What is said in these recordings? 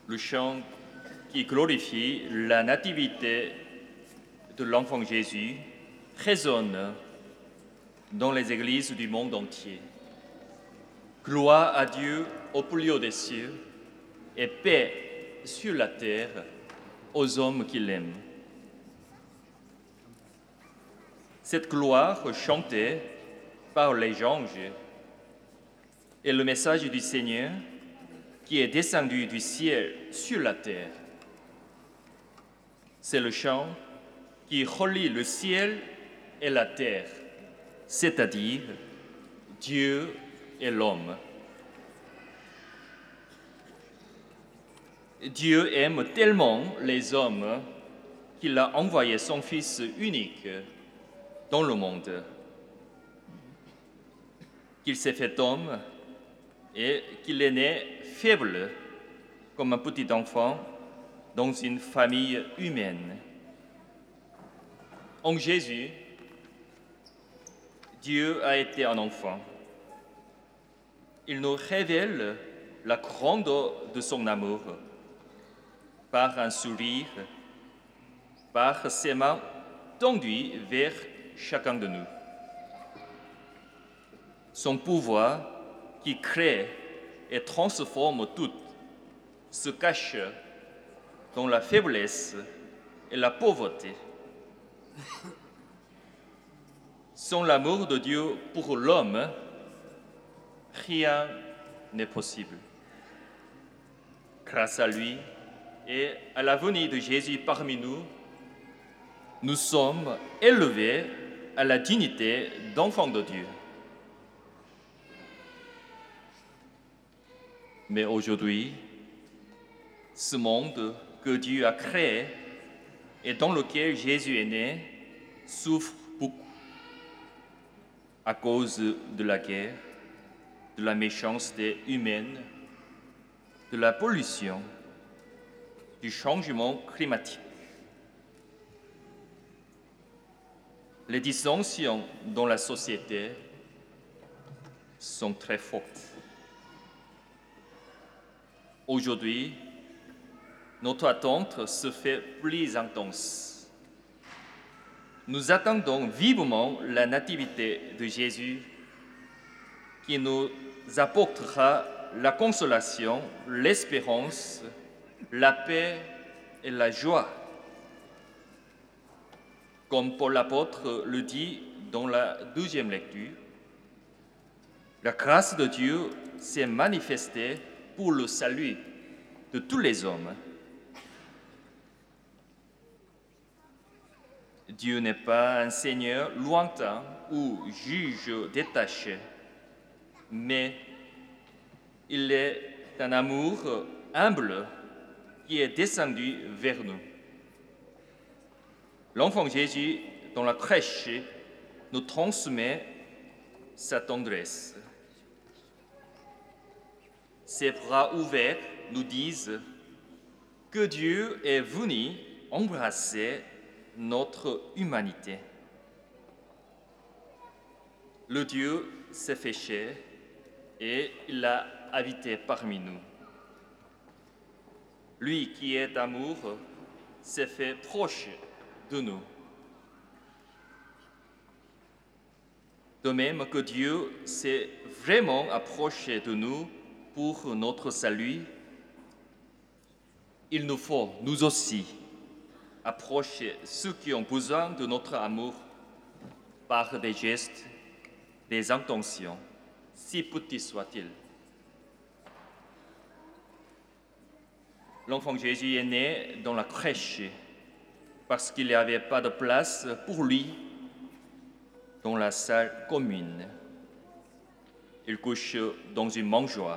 Le chant qui glorifie la nativité de l'enfant Jésus résonne dans les églises du monde entier. Gloire à Dieu au plus haut des cieux et paix sur la terre aux hommes qui l'aiment. Cette gloire chantée par les anges est le message du Seigneur qui est descendu du ciel sur la terre. C'est le chant qui relie le ciel et la terre, c'est-à-dire Dieu et l'homme. Dieu aime tellement les hommes qu'il a envoyé son Fils unique dans le monde, qu'il s'est fait homme et qu'il est né faible comme un petit enfant dans une famille humaine. En Jésus, Dieu a été un enfant. Il nous révèle la grandeur de son amour par un sourire, par ses mains tendues vers chacun de nous. Son pouvoir qui crée et transforme tout se cache dans la faiblesse et la pauvreté. Sans l'amour de Dieu pour l'homme, rien n'est possible. Grâce à lui et à la venue de Jésus parmi nous, nous sommes élevés à la dignité d'enfants de Dieu. Mais aujourd'hui, ce monde que Dieu a créé et dans lequel Jésus est né souffre beaucoup à cause de la guerre, de la méchanceté humaine, de la pollution, du changement climatique. Les dissensions dans la société sont très fortes. Aujourd'hui, notre attente se fait plus intense. Nous attendons vivement la nativité de Jésus qui nous apportera la consolation, l'espérance, la paix et la joie. Comme Paul l'apôtre le dit dans la 12e lecture, la grâce de Dieu s'est manifestée pour le salut de tous les hommes. Dieu n'est pas un Seigneur lointain ou juge détaché, mais il est un amour humble qui est descendu vers nous. L'enfant Jésus, dans la crèche, nous transmet sa tendresse. Ses bras ouverts nous disent que Dieu est venu embrasser notre humanité. Le Dieu s'est fait chair et il a habité parmi nous. Lui qui est amour s'est fait proche de nous. De même que Dieu s'est vraiment approché de nous pour notre salut, il nous faut, nous aussi, approcher ceux qui ont besoin de notre amour par des gestes, des intentions, si petits soient-ils. L'enfant Jésus est né dans la crèche parce qu'il n'y avait pas de place pour lui dans la salle commune. Il couche dans une mangeoire.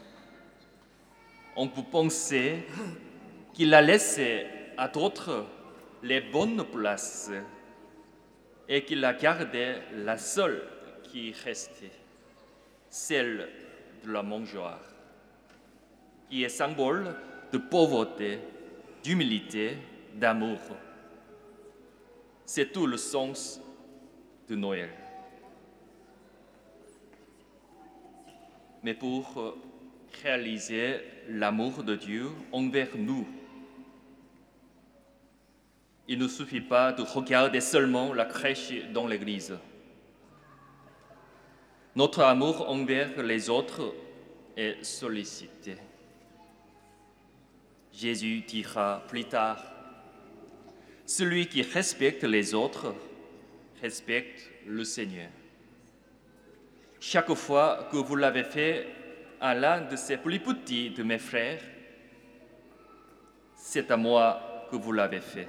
On peut penser qu'il a laissé à d'autres les bonnes places et qu'il a gardé la seule qui restait, celle de la mangeoire, qui est symbole de pauvreté, d'humilité, d'amour. C'est tout le sens de Noël. Mais pour réaliser l'amour de Dieu envers nous. Il ne suffit pas de regarder seulement la crèche dans l'église. Notre amour envers les autres est sollicité. Jésus dira plus tard, « Celui qui respecte les autres respecte le Seigneur. » Chaque fois que vous l'avez fait à l'un de ces plus petits de mes frères, c'est à moi que vous l'avez fait.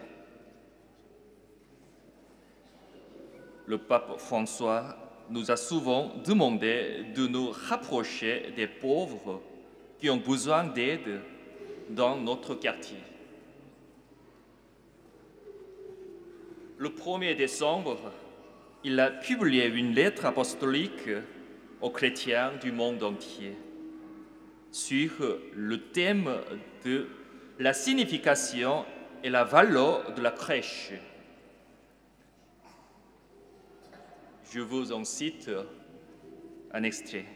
Le pape François nous a souvent demandé de nous rapprocher des pauvres qui ont besoin d'aide dans notre quartier. Le 1er décembre, il a publié une lettre apostolique aux chrétiens du monde entier sur le thème de la signification et la valeur de la crèche. Je vous en cite un extrait.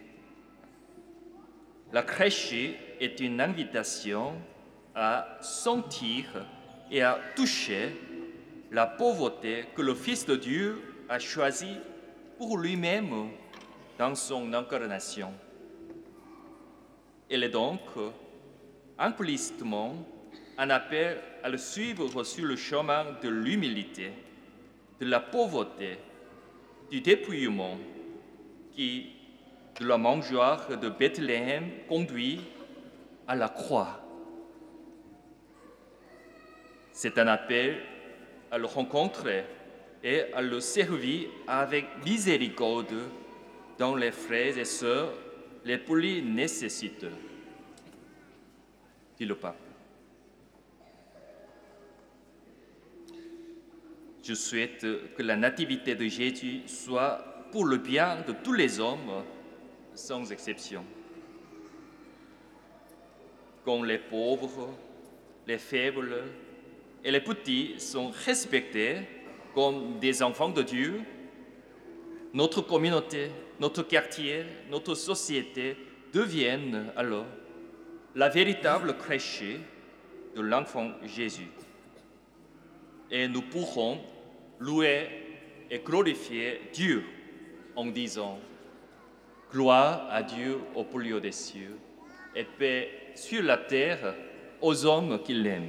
La crèche est une invitation à sentir et à toucher la pauvreté que le Fils de Dieu a choisie pour lui-même dans son incarnation. Elle est donc implicitement un appel à le suivre sur le chemin de l'humilité, de la pauvreté, du dépouillement qui, de la mangeoire de Bethléem, conduit à la croix. C'est un appel à le rencontrer et à le servir avec miséricorde dans les frères et sœurs les plus nécessiteux, dit le pape. Je souhaite que la nativité de Jésus soit pour le bien de tous les hommes, sans exception. Quand les pauvres, les faibles et les petits sont respectés comme des enfants de Dieu, notre communauté, notre quartier, notre société deviennent alors la véritable crèche de l'enfant Jésus. Et nous pourrons louer et glorifier Dieu en disant « Gloire à Dieu au plus haut des cieux et paix sur la terre aux hommes qui l'aiment ».